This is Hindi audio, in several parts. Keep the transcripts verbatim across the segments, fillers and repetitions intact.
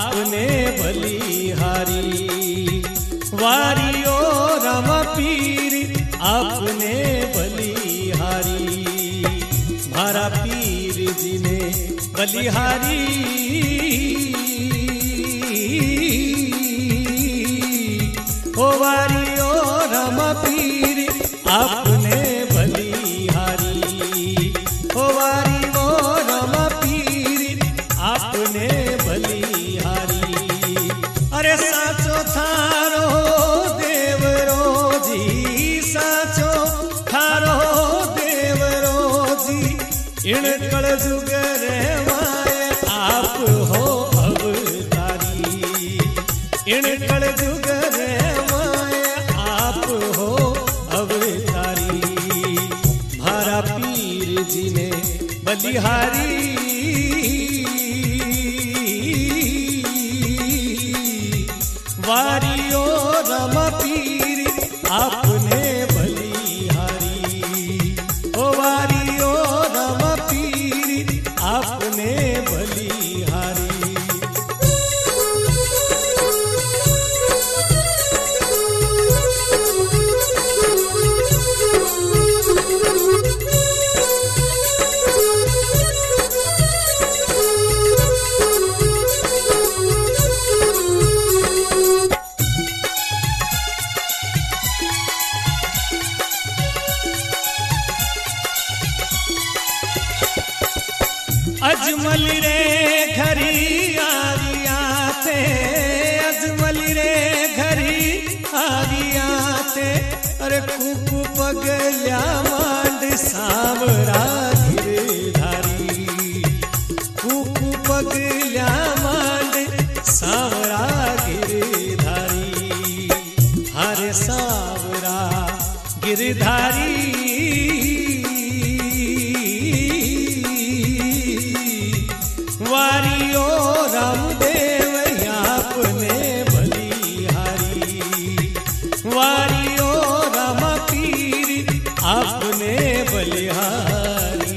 आपने बलिहारी। वारियो राम पीर आपने बलिहारी, मारा पीर जी ने बलिहारी। ओ वारियो राम पीर आपने बलिहारी, ओ वारियो राम पीर आपने बलिहारी। अरे साचो थारो देवरो जी, साचो थारो देवरो जी, इण कल जुग रहवाय आप हो अवतारी। इण कल जुग रहवाय आप हो अवतारी, मारा पीर जी ने बलिहारी। वारियो राम पीर आपने बलिहारी, ओ वारियो राम पीर आपने बलिहारी। अजमल रे घरी आरिया थे, अजमल रे घरी आरिया थे। अरे कुकु पगल्या मांड सांवरा गिरधारी, कुकु पगल्या मांड सांवरा गिरधारी, हरे सांवरा गिरधारी। वारियो रामदेव आपने बलिहारी, वारियो राम पीर आपने बलिहारी।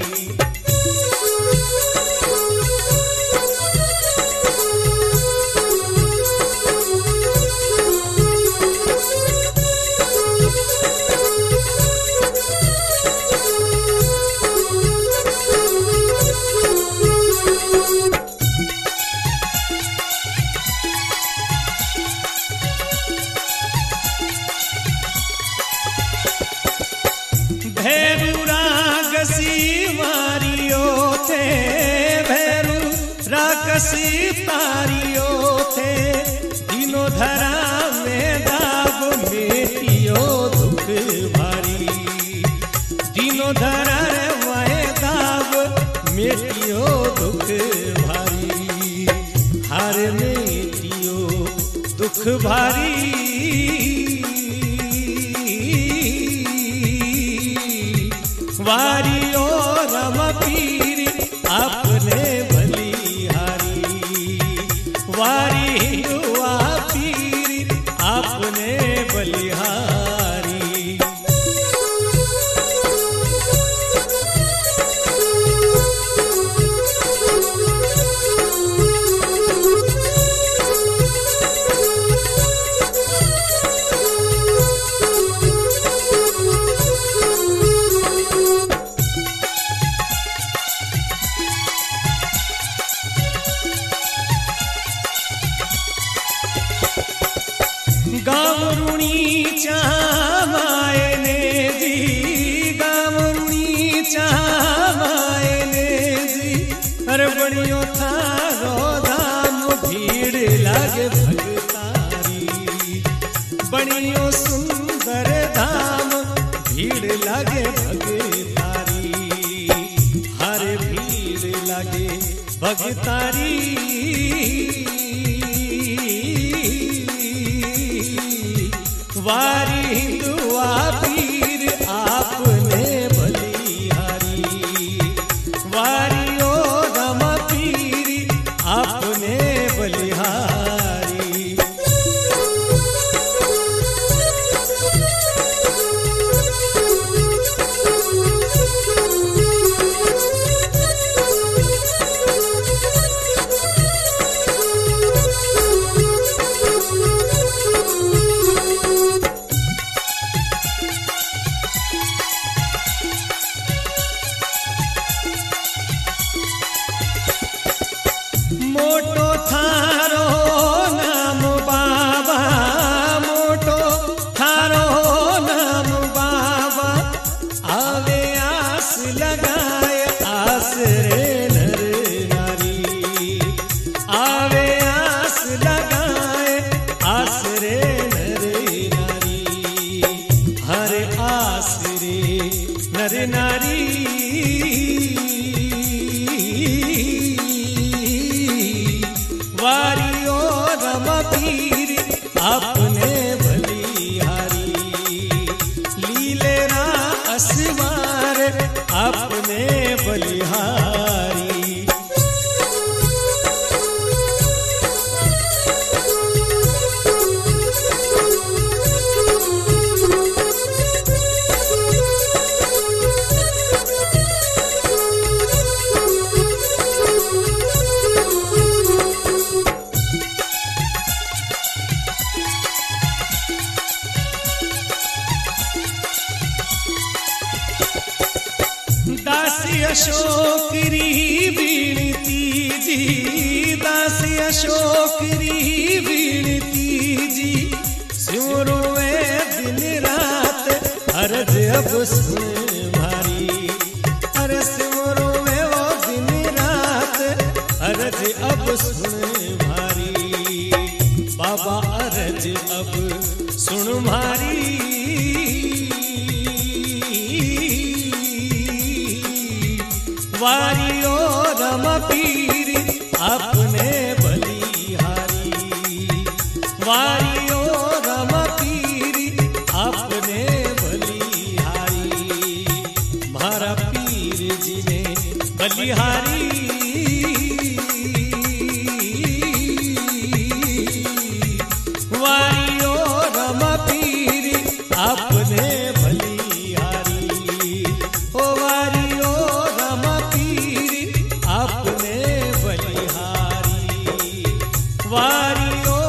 भैरू रागसी मारियो थे, भैरू रागसी तारियो थे। दिनो धरा में दाब मेटियो दुख भारी, दिनो धरा में दाब मेटियो दुख भारी, हर मेटियो दुख भारी। वारियो राम पीर आपने बलिहारी, वारियो पीर आपने बलिहारी। गामरुणी चामायने जी, गामरुणी चामायने जी। अरे बड़ियो थारो धाम भीड़ लागे भगतारी, बड़ियो सुंदर धाम भीड़ लागे भगतारी, हरे भीड़ लागे भगतारी। वारियो पीर आपने बलिहारी, वारियो राम पीर आपने बलिहारी। वारियो रम पीर आपने बलिहारी, लीले रा असवार आपने बलिहारी। दासी अशोकरी बीणती जी, दासी अशोकरी बीणती जी, सिमरुए दिन रात अरज अब सुन भारी, अरे सिमरुए वो दिन रात अरज अब सुन भारी, बाबा अरज अब सुन भारी। वारियो रम पीर आपने बलिहारी, वारियो रम पीर आपने बलिहारी, मारा पीर जी ने बलिहारी। वारियो रम पीर आपने बलिहारी, ओ वारियो आपने बलिहारी, वारियो